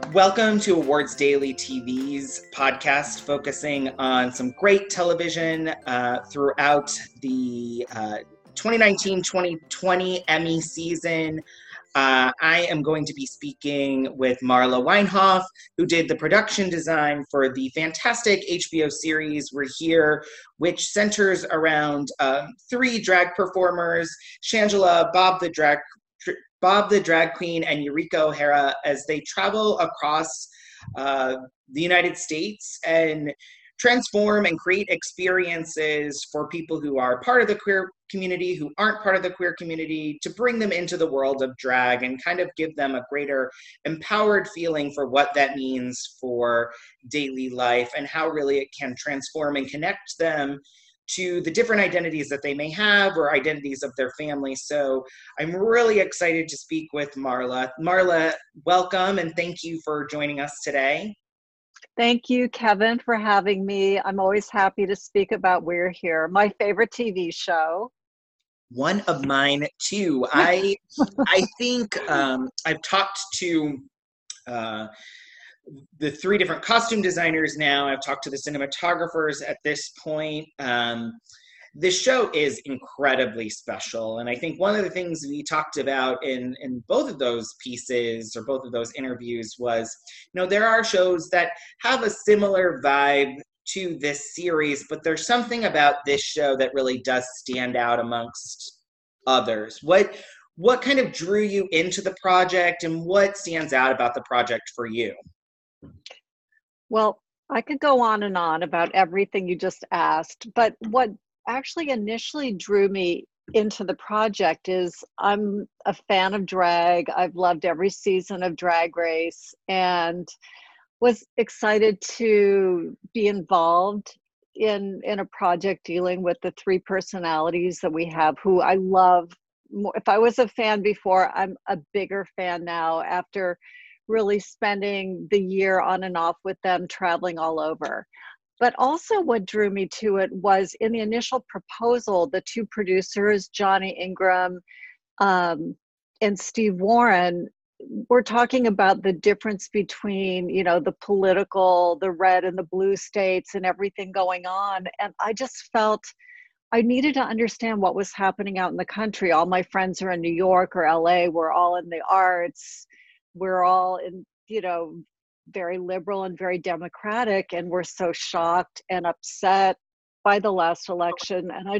Welcome to Awards Daily TV's podcast focusing on some great television throughout the 2019-2020 Emmy season. I am going to be speaking with Marla Weinhoff, who did the production design for the fantastic HBO series We're Here, which centers around three drag performers, Shangela, Bob the Drag Queen, and Eureka O'Hara, as they travel across the United States and transform and create experiences for people who are part of the queer community, who aren't part of the queer community, to bring them into the world of drag and kind of give them a greater empowered feeling for what that means for daily life and how really it can transform and connect them to the different identities that they may have or identities of their family. So I'm really excited to speak with Marla. Marla, welcome and thank you for joining us today. Thank you, Kevin, for having me. I'm always happy to speak about We're Here, my favorite TV show. One of mine too. I think I've talked to the three different costume designers now. I've talked to the cinematographers at this point. This show is incredibly special. And I think one of the things we talked about in both of those pieces or both of those interviews was, there are shows that have a similar vibe to this series, but there's something about this show that really does stand out amongst others. What kind of drew you into the project and what stands out about the project for you? Well, I could go on and on about everything you just asked, but what actually initially drew me into the project is I'm a fan of drag. I've loved every season of Drag Race and was excited to be involved in a project dealing with the three personalities that we have, who I love. If I was a fan before, I'm a bigger fan now after really spending the year on and off with them, traveling all over. But also what drew me to it was in the initial proposal, the two producers, Johnny Ingram and Steve Warren, were talking about the difference between, the political, the red and the blue states and everything going on. And I just felt I needed to understand what was happening out in the country. All my friends are in New York or LA. We're all in the arts. We're all in, very liberal and very democratic. And we're so shocked and upset by the last election. And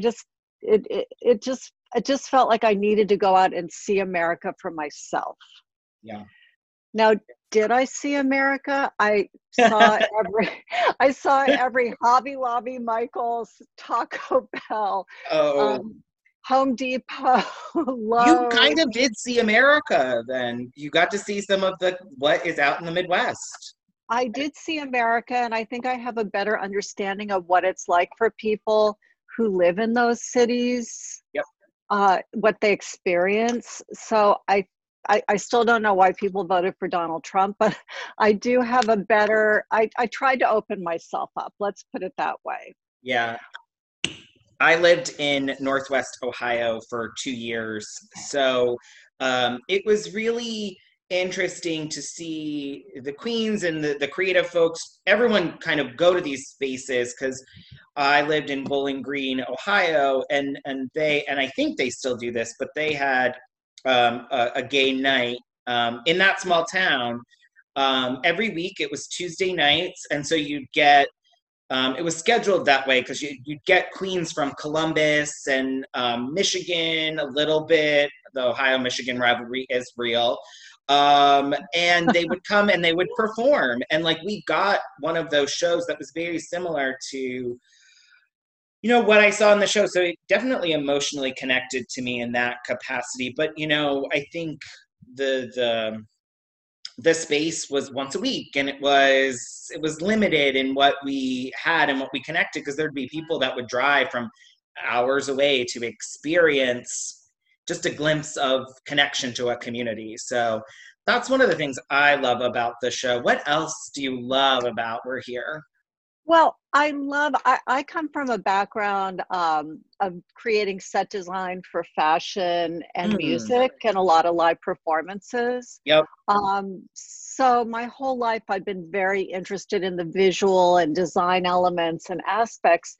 it just felt like I needed to go out and see America for myself. Yeah. Now, did I see America? I saw every Hobby Lobby, Michael's, Taco Bell, Home Depot, Lowe's. You kind of did see America then. You got to see some of what is out in the Midwest. I did see America, and I think I have a better understanding of what it's like for people who live in those cities, what they experience. So I still don't know why people voted for Donald Trump, but I do have I tried to open myself up. Let's put it that way. Yeah. I lived in Northwest Ohio for 2 years. So it was really interesting to see the queens and the creative folks, everyone kind of go to these spaces, because I lived in Bowling Green, Ohio, and I think they still do this, but they had a gay night in that small town. Every week it was Tuesday nights, and so you'd get it was scheduled that way because you'd get queens from Columbus and Michigan a little bit. The Ohio-Michigan rivalry is real. And they would come and they would perform. And we got one of those shows that was very similar to, what I saw in the show. So it definitely emotionally connected to me in that capacity. But, I think the space was once a week, and it was limited in what we had and what we connected, because there'd be people that would drive from hours away to experience just a glimpse of connection to a community. So that's one of the things I love about the show. What else do you love about We're Here? Well, I come from a background of creating set design for fashion and music and a lot of live performances. Yep. So my whole life, I've been very interested in the visual and design elements and aspects.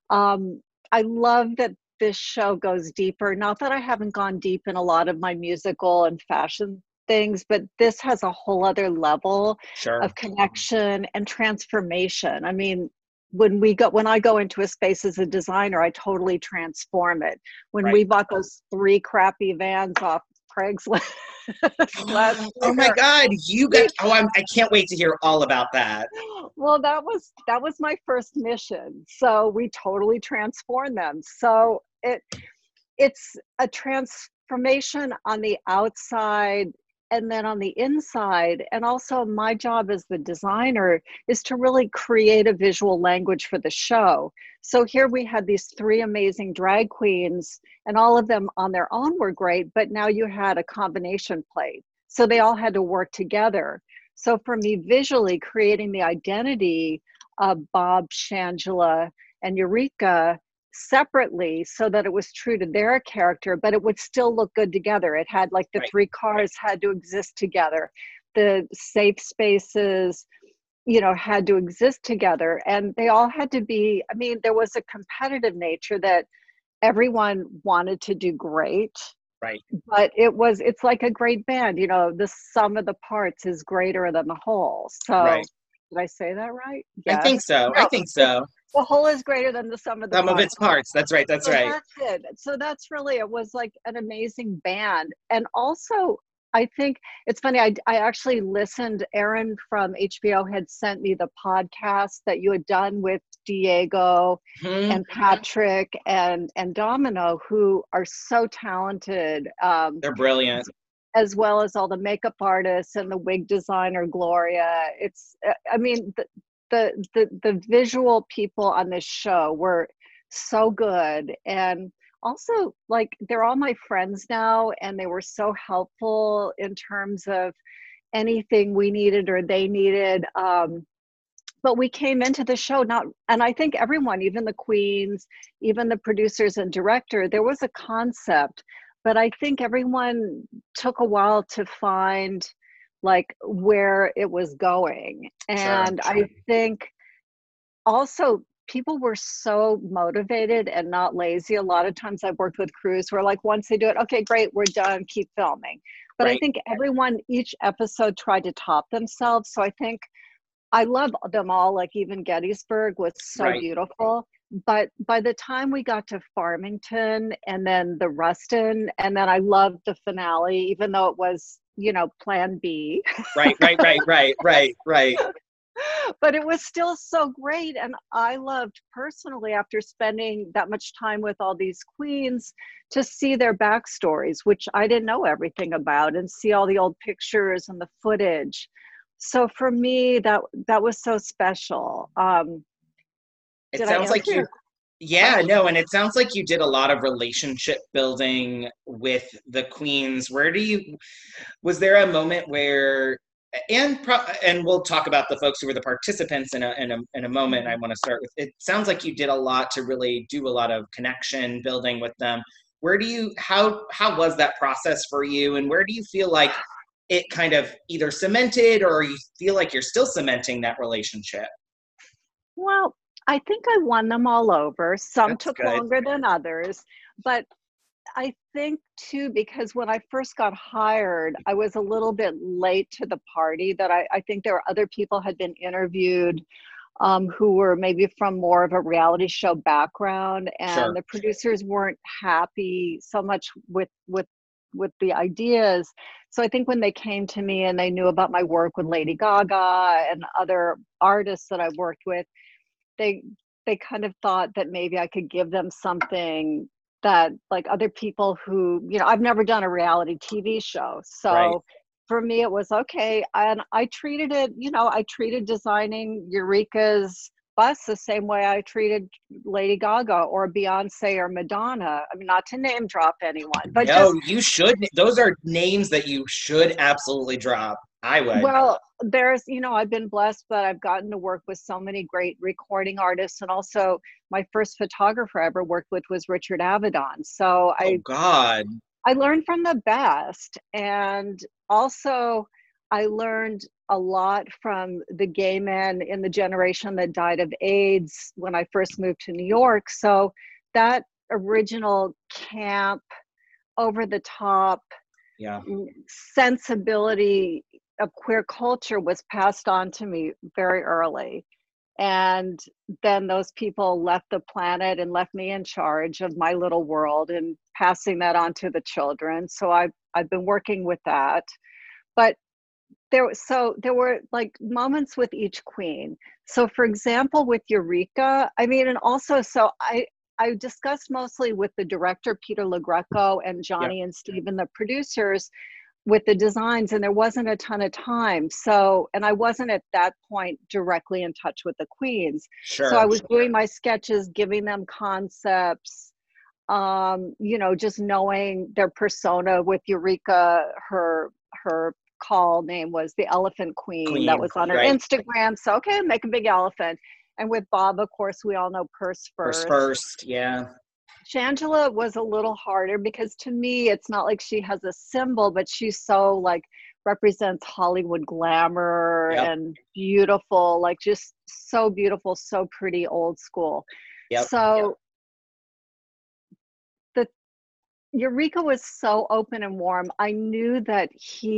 I love that this show goes deeper. Not that I haven't gone deep in a lot of my musical and fashion things, but this has a whole other level Sure. of connection and transformation. I mean, when I go into a space as a designer, I totally transform it. When we Right. bought those three crappy vans off Craigslist last Oh my year, God, you got, we oh, I can't wait to hear all about that. well, that was my first mission. So we totally transformed them. So it's a transformation on the outside and then on the inside. And also my job as the designer is to really create a visual language for the show. So here we had these three amazing drag queens, and all of them on their own were great, but now you had a combination plate. So they all had to work together. So for me, visually creating the identity of Bob, Shangela, and Eureka separately so that it was true to their character, but it would still look good together. It had like the Right. three cars had to exist together. The safe spaces, had to exist together. And they all had to be, I mean, there was a competitive nature that everyone wanted to do great, Right. but it's like a great band, the sum of the parts is greater than the whole. Right. So did I say that right? I think Yes. so. I No, think it's so. the whole is greater than the sum of the Some of parts. its parts. That's right. That's So right. that's it. So that's really, it was like an amazing band. And also, I think it's funny, I actually listened, Aaron from HBO had sent me the podcast that you had done with Diego Hmm. and Patrick and Domino, who are so talented, They're brilliant. as well as all the makeup artists and the wig designer Gloria. I mean, the visual people on this show were so good. And also, like, they're all my friends now, and they were so helpful in terms of anything we needed or they needed. But we came into the show not, and I think everyone, even the queens, even the producers and director, there was a concept, but I think everyone took a while to find like where it was going. Sure. And I think also people were so motivated and not lazy. A lot of times I've worked with crews where like once they do it, okay, great, we're done, keep filming. But I Right. think everyone, each episode tried to top themselves. So I think I love them all, like even Gettysburg was so Right. beautiful. But by the time we got to Farmington and then the Ruston, and then I loved the finale, even though it was, plan B. Right. Right. Right. Right. Right. Right. But it was still so great. And I loved personally, after spending that much time with all these queens, to see their backstories, which I didn't know everything about, and see all the old pictures and the footage. So for me, that was so special. It Did I sounds like answer you, your yeah, question? no, and it sounds like you did a lot of relationship building with the queens. Was there a moment where, and we'll talk about the folks who were the participants in a moment. I Mhm. want to start with, it sounds like you did a lot to really do a lot of connection building with them. How was that process for you? And where do you feel like it kind of either cemented or you feel like you're still cementing that relationship? Well, I think I won them all over. Some That's took good. longer than others, but I think too, because when I first got hired, I was a little bit late to the party, that I think there were other people had been interviewed, who were maybe from more of a reality show background, and Sure. the producers weren't happy so much with the ideas. So I think when they came to me and they knew about my work with Lady Gaga and other artists that I worked with, they they kind of thought that maybe I could give them something that like other people who, I've never done a reality TV show. Right. So for me it was okay. And I treated designing Eureka's bus the same way I treated Lady Gaga or Beyonce or Madonna. I mean, not to name drop anyone, but No, just, you should. Those are names that you should absolutely drop. I would. well, I've been blessed, but I've gotten to work with so many great recording artists. And also, my first photographer I ever worked with was Richard Avedon. So Oh God. I learned from the best. And also, I learned a lot from the gay men in the generation that died of AIDS when I first moved to New York. So that original camp, over the top Yeah. sensibility of queer culture was passed on to me very early. And then those people left the planet and left me in charge of my little world and passing that on to the children. So I've been working with that. But there were like moments with each queen. So for example, with Eureka, I mean, and also so I discussed mostly with the director Peter LaGreco and Yep. Johnny and Stephen, the producers, with the designs, and there wasn't a ton of time. So, and I wasn't at that point directly in touch with the queens. So I Sure. was doing my sketches, giving them concepts, you know, just knowing their persona. With Eureka, her call name was the Elephant Queen. That Queen. was on her Right. Instagram. So okay, make a big elephant. And with Bob, of course, we all know Purse First, First. first. Yeah. Shangela was a little harder because to me, it's not like she has a symbol, but she's so like represents Hollywood glamour Yep. and beautiful, like just so beautiful, so pretty, old school. Yep. So the Eureka was so open and warm. I knew that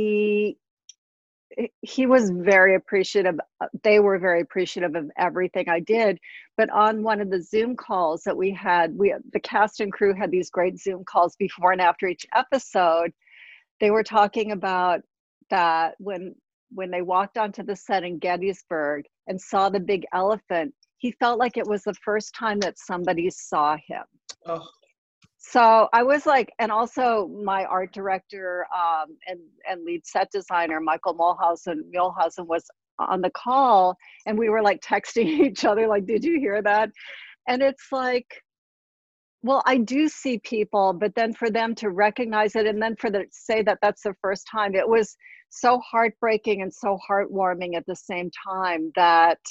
he was very appreciative. They were very appreciative of everything I did. But on one of the Zoom calls that we had, the cast and crew had these great Zoom calls before and after each episode. They were talking about that when they walked onto the set in Gettysburg and saw the big elephant, he felt like it was the first time that somebody saw him. Oh. So I was like, and also my art director and lead set designer, Michael Mulhausen was on the call, and we were like texting each other, like, did you hear that? And it's like, well, I do see people, but then for them to recognize it and then for them to say that that's the first time, it was so heartbreaking and so heartwarming at the same time that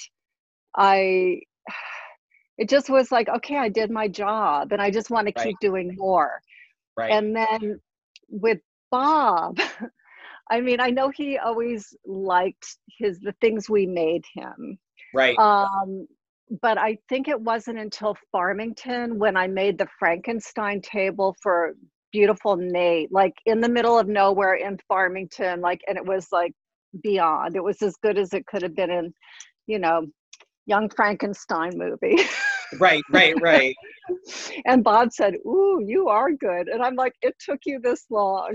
I it just was like, okay, I did my job and I just want to Right. keep doing more. Right. And then with Bob, I mean, I know he always liked the things we made him. Right. But I think it wasn't until Farmington when I made the Frankenstein table for beautiful Nate, like in the middle of nowhere in Farmington, like, and it was like beyond. It was as good as it could have been in, you know, Young Frankenstein movie. Right. And Bob said, "Ooh, you are good." And I'm like, "It took you this long."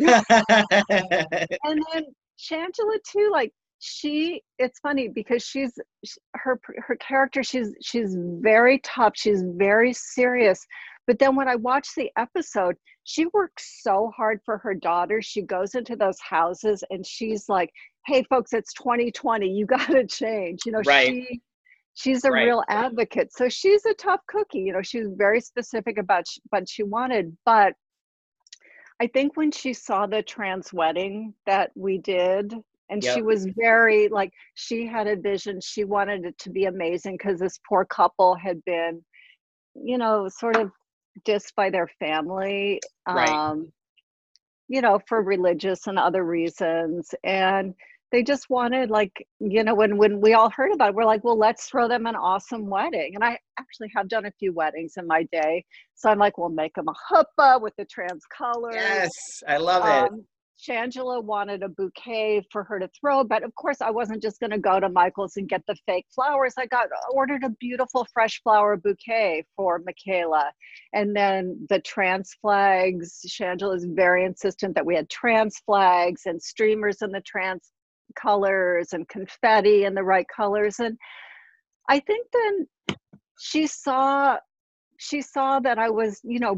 And then Shangela too, like it's funny because her character, she's very tough, she's very serious. But then when I watch the episode, she works so hard for her daughter. She goes into those houses and she's like, "Hey folks, it's 2020, you gotta change." You know, Right. she's a Right. real advocate. So she's a tough cookie. You know, she was very specific about what she wanted. But I think when she saw the trans wedding that we did, and she Yep. was very like, she had a vision. She wanted it to be amazing because this poor couple had been, you know, sort of dissed by their family, Right. you know, for religious and other reasons. And they just wanted, like, you know, when we all heard about it, we're like, well, let's throw them an awesome wedding. And I actually have done a few weddings in my day. So I'm like, we'll make them a huppah with the trans colors. Yes. I love it. Shangela wanted a bouquet for her to throw, but of course I wasn't just going to go to Michael's and get the fake flowers. I ordered a beautiful fresh flower bouquet for Michaela. And then the trans flags, Shangela is very insistent that we had trans flags and streamers in the trans colors and confetti in the right colors. And I think then she saw that I was, you know,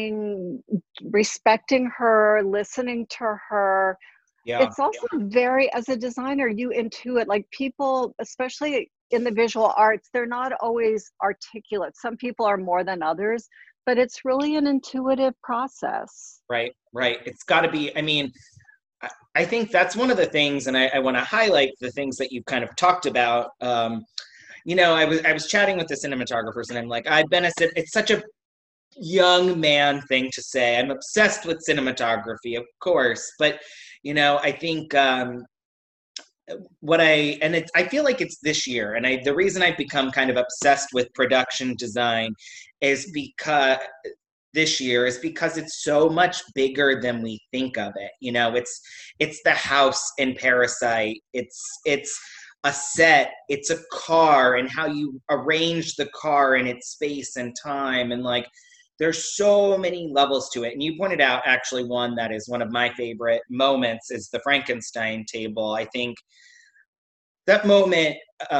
respecting her, listening to her. Yeah. It's also very, as a designer, you intuit, like people, especially in the visual arts, they're not always articulate. Some people are more than others, but it's really an intuitive process. Right. It's got to be, I mean, I think that's one of the things, and I want to highlight the things that you've kind of talked about. You know, I was chatting with the cinematographers, and I'm like, it's such a young man thing to say. I'm obsessed with cinematography, of course, but you know, I think I feel like it's this year, and the reason I've become kind of obsessed with production design is because this year is because it's so much bigger than we think of it. You know, it's the house in Parasite. It's a set, it's a car, and how you arrange the car in its space and time, and like there's so many levels to it. And you pointed out actually one that is one of my favorite moments is the Frankenstein table. I think that moment,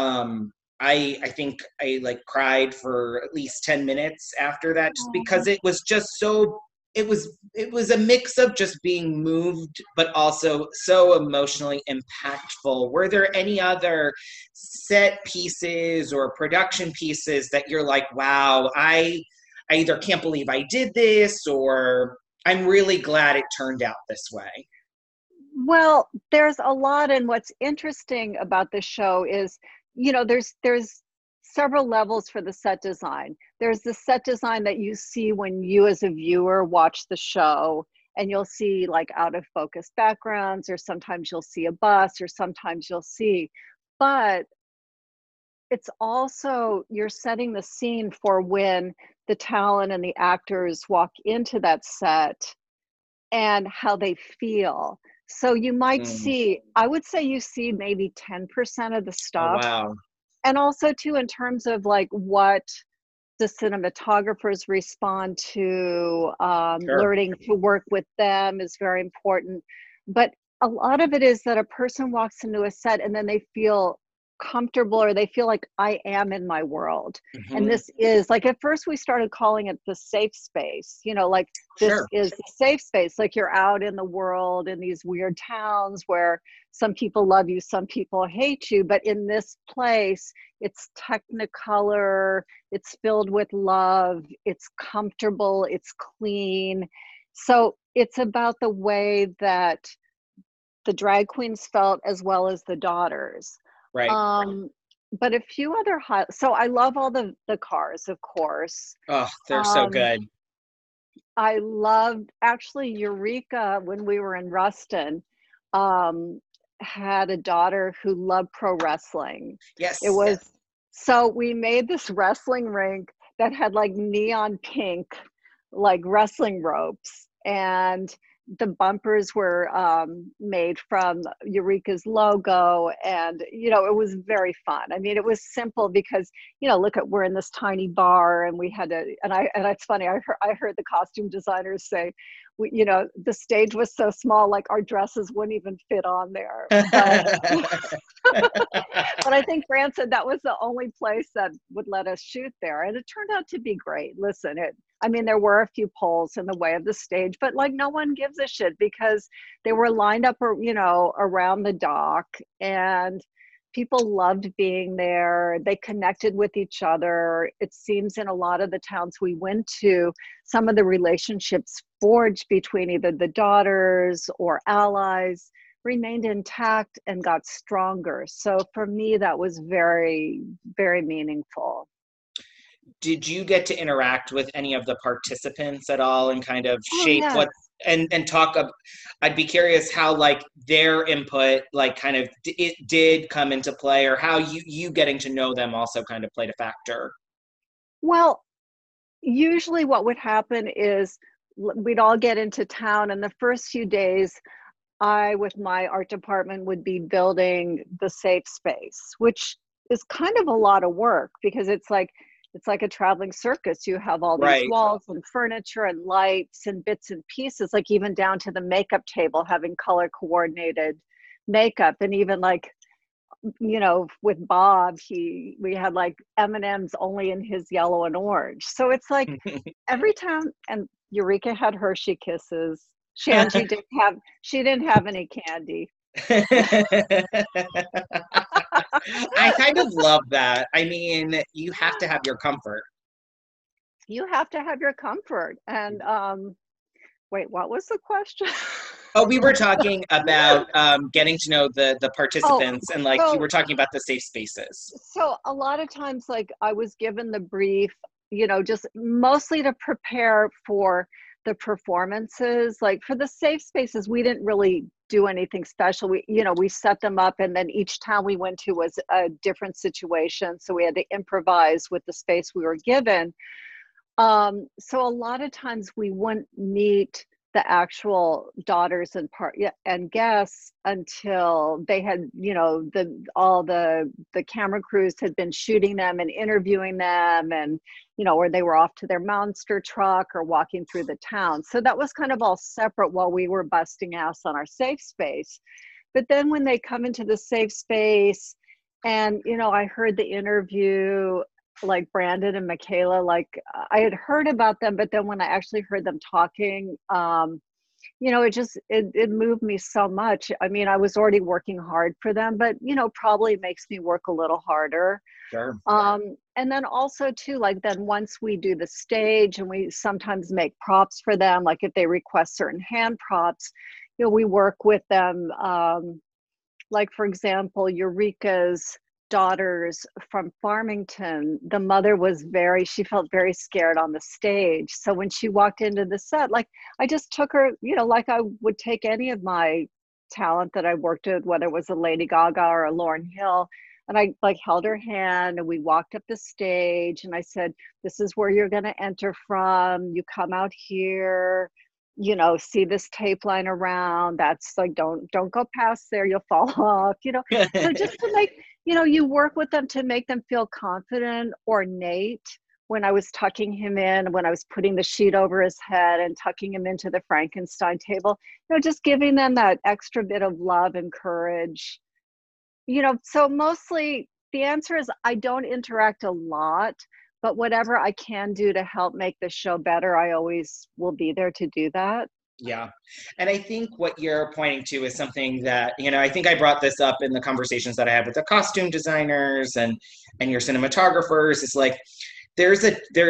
I think I like cried for at least 10 minutes after that, just because it was just so it was a mix of just being moved but also so emotionally impactful. Were there any other set pieces or production pieces that you're like, wow, I either can't believe I did this, or I'm really glad it turned out this way? Well, there's a lot, and what's interesting about the show is, there's several levels for the set design. There's the set design that you see when you as a viewer watch the show, and you'll see like out of focus backgrounds, or sometimes you'll see a bus, or sometimes you'll see, but it's also, you're setting the scene for when the talent and the actors walk into that set and how they feel. So you might Mm. see, I would say you see maybe 10% of the Oh, stuff. wow. And also too, in terms of like what the cinematographers respond to, Sure. learning to work with them is very important. But a lot of it is that a person walks into a set and then they feel comfortable, or they feel like I am in my world. And Hmm. this is like, at first we started calling it the safe space, like this Sure. is the safe space, like you're out in the world in these weird towns where some people love you, some people hate you, but in this place it's technicolor, it's filled with love, it's comfortable, it's clean. So it's about the way that the drag queens felt, as well as the daughters. Right. Um, but a few other so I love all the cars, of course. Oh, they're so Um, good. I loved, actually, Eureka, when we were in Ruston, um, had a daughter who loved pro wrestling. It Yes. was, so we made this wrestling rink that had like neon pink, like wrestling ropes, and the bumpers were made from Eureka's logo, and it was very fun. I mean, it was simple because look at, we're in this tiny bar, and we had to, and it's funny. I heard the costume designers say, the stage was so small, like our dresses wouldn't even fit on there. But but I think Fran said that was the only place that would let us shoot there. And it turned out to be great. Listen, I mean, there were a few poles in the way of the stage, but like no one gives a shit because they were lined up, around the dock, and people loved being there. They connected with each other. It seems in a lot of the towns we went to, some of the relationships forged between either the daughters or allies remained intact and got stronger. So for me, that was very, very meaningful. Did you get to interact with any of the participants at all and kind of Oh, shape yes. what and talk of, I'd be curious how like their input like kind of it did come into play, or how you getting to know them also kind of played a factor. Well, usually what would happen is we'd all get into town, and the first few days, I, with my art department, would be building the safe space, which is kind of a lot of work because it's like a traveling circus. You have all these Right. walls and furniture and lights and bits and pieces, like even down to the makeup table, having color coordinated makeup. And even like, with Bob, we had like M&Ms only in his yellow and orange. So it's like every time, and Eureka had Hershey Kisses. Shanji she didn't have any candy. I kind of love that. I mean, you have to have your comfort. You have to have your comfort. And wait, what was the question? Oh, we were talking about getting to know the Oh, participants, and like you so were talking about the safe spaces. so a lot of times, like I was given the brief, just mostly to prepare for the performances. Like for the safe spaces, we didn't really do anything special. We set them up, and then each town we went to was a different situation. So we had to improvise with the space we were given. So a lot of times we wouldn't meet the actual daughters and guests until they had, all the camera crews had been shooting them and interviewing them, and or they were off to their monster truck or walking through the town. So that was kind of all separate while we were busting ass on our safe space. But then when they come into the safe space, and I heard the interview, like Brandon and Michaela, like I had heard about them, but then when I actually heard them talking, it moved me so much. I mean, I was already working hard for them, but probably makes me work a little harder. Sure. And then also too, like then once we do the stage, and we sometimes make props for them, like if they request certain hand props, we work with them. Like for example, Eureka's daughters from Farmington, the mother she felt very scared on the stage. So when she walked into the set, like I just took her, like I would take any of my talent that I worked with, whether it was a Lady Gaga or a Lauryn Hill, and I like held her hand and we walked up the stage, and I said, this is where you're going to enter from. You come out here, see this tape line around. That's like, don't go past there. You'll fall off, So just to make, you work with them to make them feel confident. Or Nate, when I was tucking him in, when I was putting the sheet over his head and tucking him into the Frankenstein table, just giving them that extra bit of love and courage. So mostly the answer is I don't interact a lot, but whatever I can do to help make the show better, I always will be there to do that. Yeah. And I think what you're pointing to is something that, I think I brought this up in the conversations that I had with the costume designers and your cinematographers. It's like, there's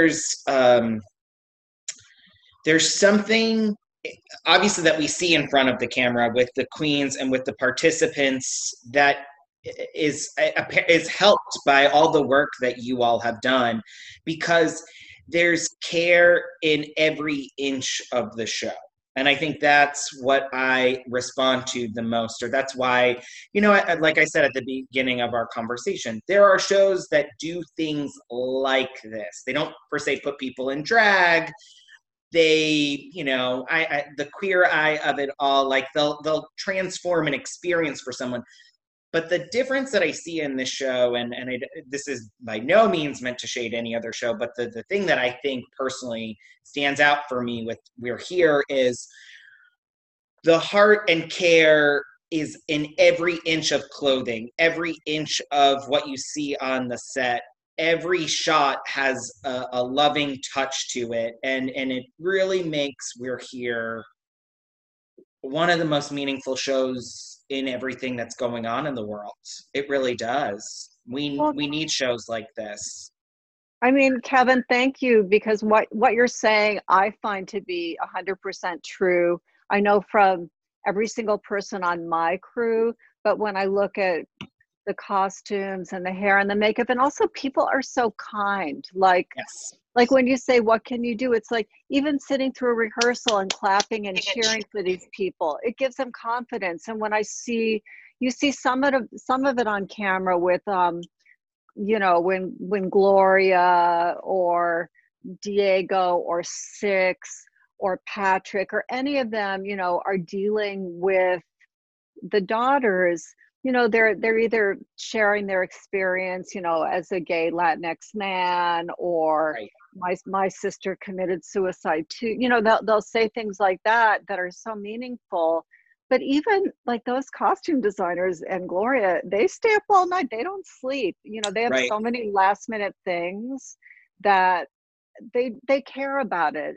something obviously that we see in front of the camera with the queens and with the participants that is helped by all the work that you all have done, because there's care in every inch of the show. And I think that's what I respond to the most, or that's why, like I said at the beginning of our conversation, there are shows that do things like this. They don't per se put people in drag. They, the queer eye of it all, like they'll transform an experience for someone. But the difference that I see in this show, and this is by no means meant to shade any other show, but the thing that I think personally stands out for me with We're Here is the heart and care is in every inch of clothing, every inch of what you see on the set. Every shot has a loving touch to it, and it really makes We're Here one of the most meaningful shows in everything that's going on in the world. It really does. We need shows like this. I mean, Kevin, thank you, because what you're saying, I find to be 100% true. I know from every single person on my crew, but when I look at the costumes and the hair and the makeup, and also people are so kind. Like, yes. Like when you say, what can you do? It's like even sitting through a rehearsal and clapping and cheering for these people, it gives them confidence. And when you see some of it on camera with, when Gloria or Diego or Six or Patrick or any of them, are dealing with the daughters, they're either sharing their experience, as a gay Latinx man, or right. my sister committed suicide too. They'll say things like that are so meaningful. But even like those costume designers and Gloria, they stay up all night. They don't sleep. They have right. so many last minute things that they care about it,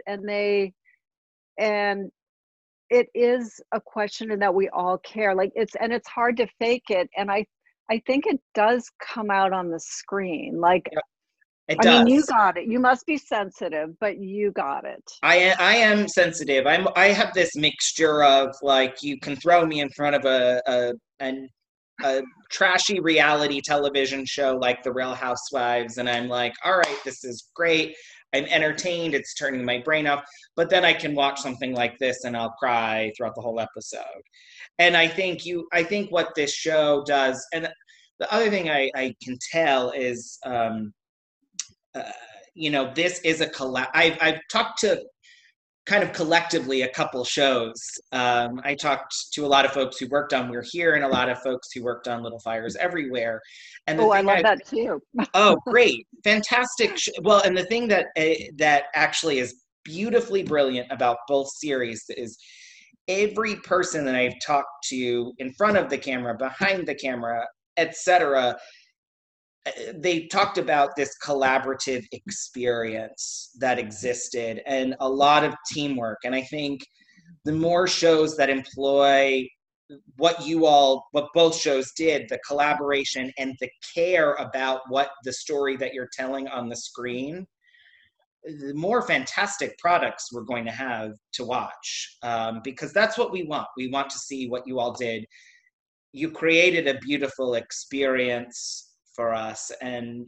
and it is a question that we all care. Like it's hard to fake it. And I think it does come out on the screen. Like, yep. It does. I mean, you got it. You must be sensitive, but you got it. I am sensitive. I have this mixture of, like, you can throw me in front of a trashy reality television show like The Real Housewives, and I'm like, all right, this is great. I'm entertained, it's turning my brain off, but then I can watch something like this and I'll cry throughout the whole episode. And I think what this show does, and the other thing I can tell is, uh, this is a collab. I've talked to kind of collectively a couple shows. I talked to a lot of folks who worked on We're Here and a lot of folks who worked on Little Fires Everywhere. And the Oh, I thing love that too. oh, great, fantastic. Well, and the thing that actually is beautifully brilliant about both series is every person that I've talked to in front of the camera, behind the camera, etc., they talked about this collaborative experience that existed and a lot of teamwork. And I think the more shows that employ what both shows did, the collaboration and the care about what the story that you're telling on the screen, the more fantastic products we're going to have to watch, because that's what we want. We want to see what you all did. You created a beautiful experience for us, and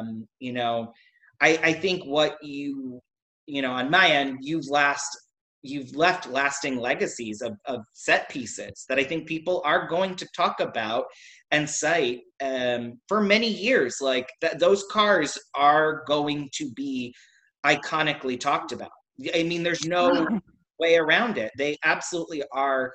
I think what on my end, you've left lasting legacies of set pieces that I think people are going to talk about and cite for many years. Like those cars are going to be iconically talked about. I mean, there's no way around it. They absolutely are.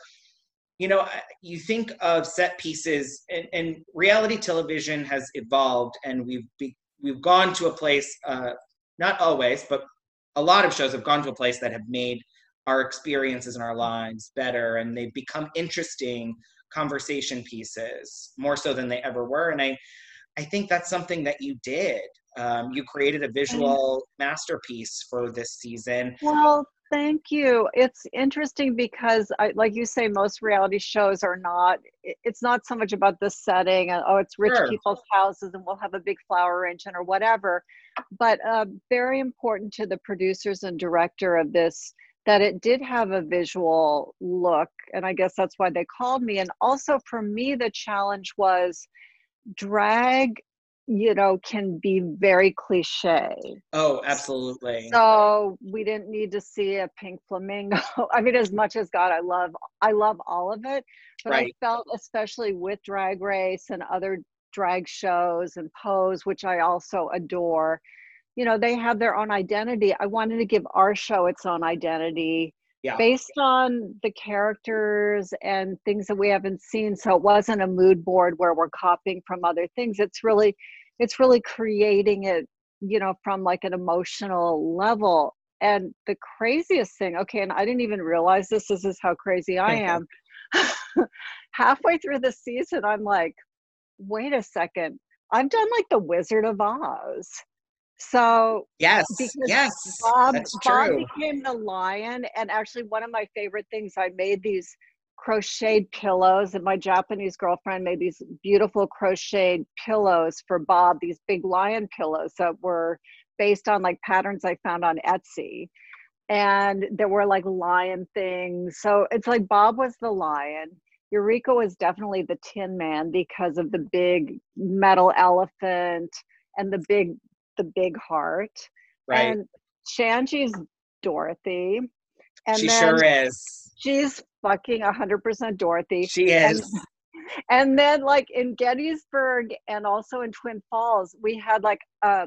You think of set pieces, and reality television has evolved, and we've gone to a place, not always, but a lot of shows have gone to a place that have made our experiences in our lives better, and they've become interesting conversation pieces more so than they ever were. And I think that's something that you did. You created a visual masterpiece for this season. Well, thank you. It's interesting because like you say, most reality shows are not, it's not so much about the setting and, oh, it's rich Sure. people's houses and we'll have a big flower arrangement or whatever. But very important to the producers and director of this, that it did have a visual look. And I guess that's why they called me. And also for me, the challenge was drag, can be very cliche. Oh, absolutely. So we didn't need to see a pink flamingo. I mean, as much as God, I love all of it, but Right. I felt, especially with Drag Race and other drag shows and Pose, which I also adore, they have their own identity. I wanted to give our show its own identity Yeah. based on the characters and things that we haven't seen. So it wasn't a mood board where we're copying from other things. It's really creating it, from like an emotional level. And the craziest thing, okay, and I didn't even realize this is how crazy I am. Halfway through the season, I'm like, wait a second, I've done like the Wizard of Oz. So Yes, because Bob that's true. became the lion, and actually one of my favorite things, I made these crocheted pillows, and my Japanese girlfriend made these beautiful crocheted pillows for Bob, these big lion pillows that were based on like patterns I found on Etsy. And there were like lion things. So it's like Bob was the lion. Eureka was definitely the Tin Man because of the big metal elephant and the big heart. Right. And Shanji's Dorothy. And She then sure is. she's fucking 100% Dorothy. She is. And then like in Gettysburg and also in Twin Falls, we had like a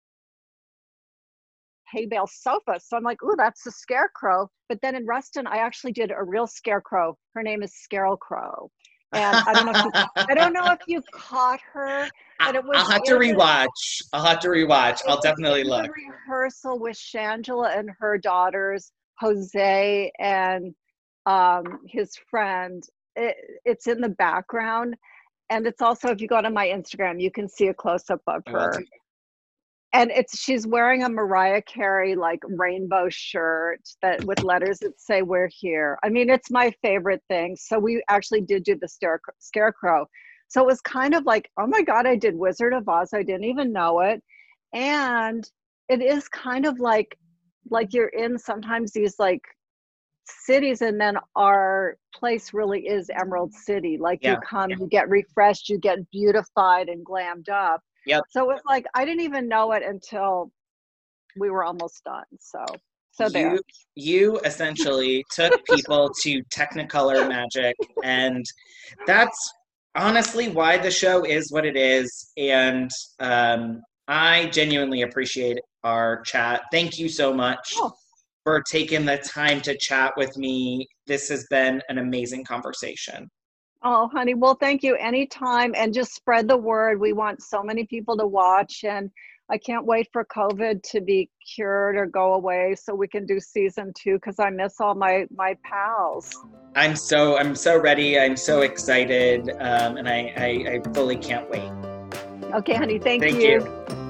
hay bale sofa. So I'm like, ooh, that's the Scarecrow. But then in Ruston, I actually did a real Scarecrow. Her name is Scarecrow. And I don't know if you caught her, but it was I'll have to rewatch. I'll definitely look. A rehearsal with Shangela and her daughters, Jose and his friend. It's in the background, and it's also, if you go to my Instagram, you can see a close-up of her. And she's wearing a Mariah Carey like rainbow shirt that with letters that say "We're Here." I mean, it's my favorite thing. So we actually did do the Scarecrow. So it was kind of like, oh my God, I did Wizard of Oz. I didn't even know it. And it is kind of like you're in sometimes these like cities, and then our place really is Emerald City. Like you come, you get refreshed, you get beautified and glammed up. Yep. So it's like, I didn't even know it until we were almost done. So there. You essentially took people to Technicolor magic, and that's honestly why the show is what it is. And I genuinely appreciate our chat. Thank you so much for taking the time to chat with me. This has been an amazing conversation. Oh, honey, well, thank you anytime, and just spread the word. We want so many people to watch, and I can't wait for COVID to be cured or go away so we can do season 2, because I miss all my pals. I'm so ready. I'm so excited, and I fully can't wait. Okay, honey, thank you. you.